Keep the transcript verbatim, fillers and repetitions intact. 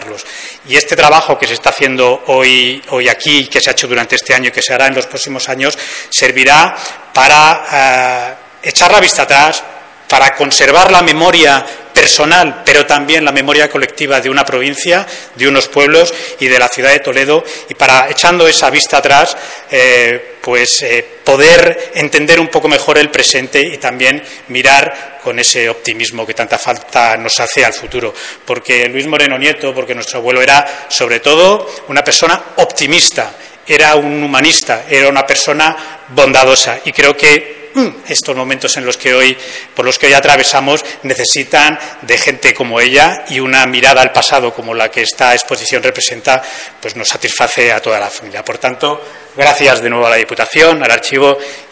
recordarlos. Y este trabajo que se está haciendo hoy, hoy aquí, que se ha hecho durante este año y que se hará en los próximos años, servirá para eh, echar la vista atrás, para conservar la memoria personal, pero también la memoria colectiva de una provincia, de unos pueblos y de la ciudad de Toledo, y para, echando esa vista atrás, eh, pues eh, poder entender un poco mejor el presente y también mirar con ese optimismo que tanta falta nos hace al futuro. Porque Luis Moreno Nieto, porque nuestro abuelo era sobre todo una persona optimista, era un humanista, era una persona bondadosa, y creo que estos momentos en los que hoy, por los que hoy atravesamos, necesitan de gente como ella, y una mirada al pasado como la que esta exposición representa, pues nos satisface a toda la familia. Por tanto, gracias de nuevo a la Diputación, al Archivo